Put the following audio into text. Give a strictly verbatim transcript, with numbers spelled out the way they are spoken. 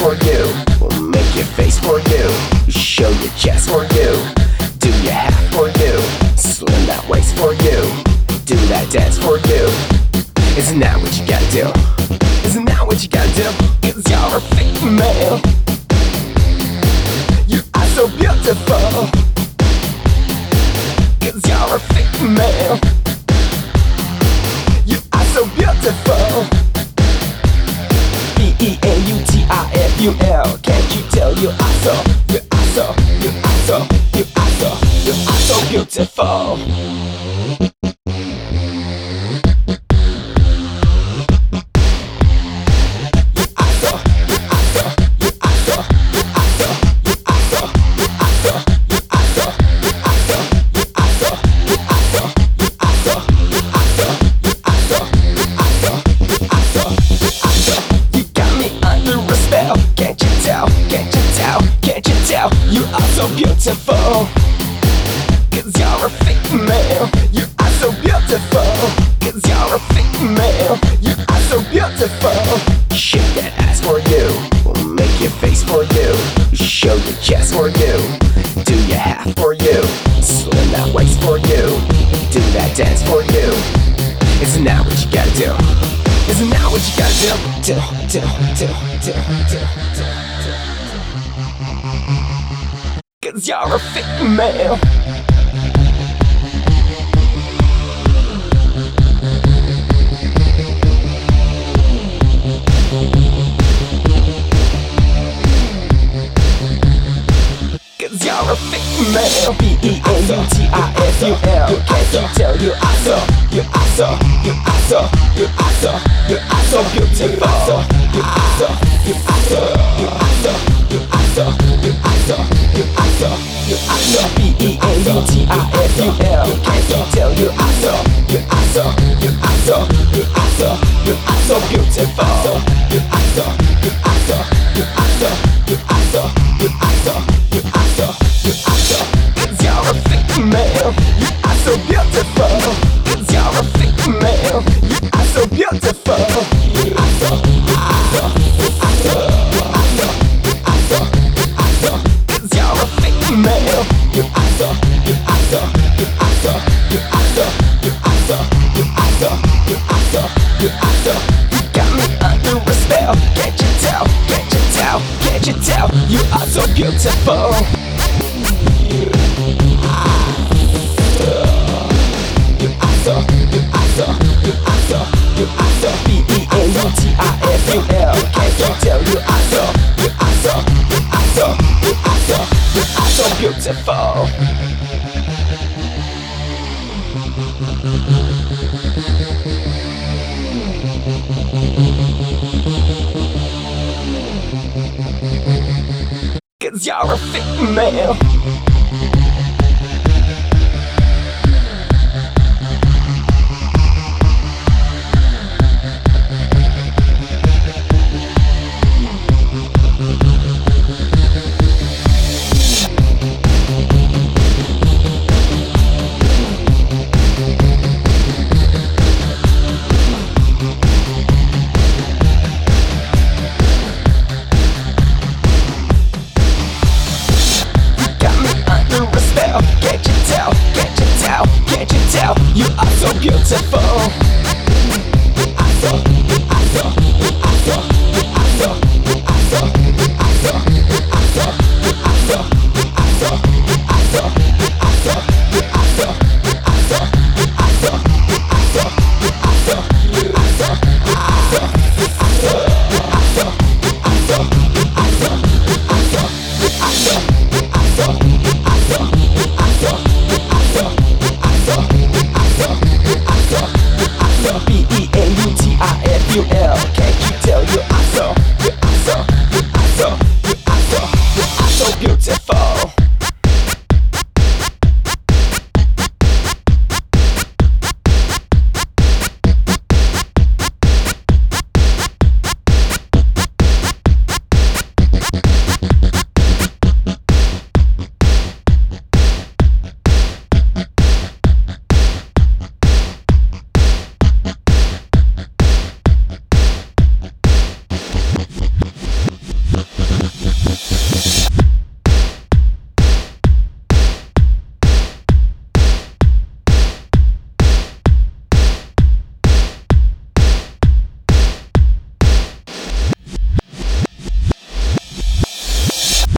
for you. We'll make your face for you. Show your chest for you. Do your half for you. Slim that waist for you. Do that dance for you. Isn't that what you gotta do? Isn't that what you gotta do? Cause you're a fake male. You are so beautiful. Cause you're a fake male. You are so beautiful. B E A U T I F U L. Can't you tell you are so, you are so, you are so, you are so, you are so beautiful. You are so beautiful. Cause you're a fake male. You are so beautiful. Cause you're a fake male. You are so beautiful. Shake that ass for you. We'll make your face for you. Show your chest for you. Do your half for you. Slim that waist for you. Do that dance for you. Isn't that what you gotta do? Isn't that what you gotta do? Do, do, do, do, do, do. Cause you're a fake male. Cause you're a fake male. B E A U T I F U L. Can't you tell you are so, you are so, you are so, you are so, you are so beautiful. You are so, you are so, you are so, you are so, you are so, you are so, you are so. B E A U T I F U L. Can't you tell you are so, you are so, you are so, you are so, you are so beautiful. You are so, you are so, you are so, you are so, you are so, you are so, you are so. Cause you're a fake male. You are so beautiful. Cause you're a fake male. You are so beautiful. You are so, you are so, you are so, you are so, you are so, you are so. Cause you're a fake male. You are so, you are so, you are so, you are so, you are so, you are so, you are so, you are so. You got me under a spell. Can't you tell? Can't you tell? Can't you tell? You are so beautiful. You are so, you are so, you are so, you are so. B E A U T I F U L. Can't you tell? You are so, you are so, you are so, you are so, you are so beautiful. Cause you're a fake male. Can't you tell? Can't you tell? Can't you tell? You are so beautiful.